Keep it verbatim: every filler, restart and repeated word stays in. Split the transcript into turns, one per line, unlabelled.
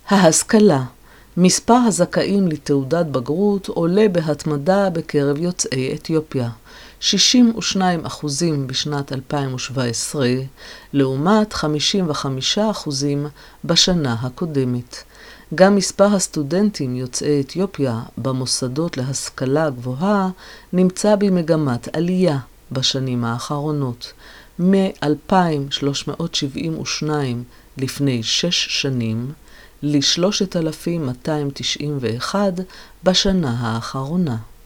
ההשכלה. מספר הזכאים לתעודת בגרות עולה בהתמדה בקרב יוצאי אתיופיה. שישים ושניים אחוזים בשנת אלפיים ושבע עשרה, לעומת חמישים וחמישה אחוזים בשנה הקודמת. גם מספר הסטודנטים יוצאי אתיופיה במוסדות להשכלה גבוהה נמצא במגמת עלייה בשנים האחרונות, מ-אלפיים שלוש מאות שבעים ושניים לפני שש שנים ל-שלושת אלפים מאתיים תשעים ואחת בשנה האחרונה.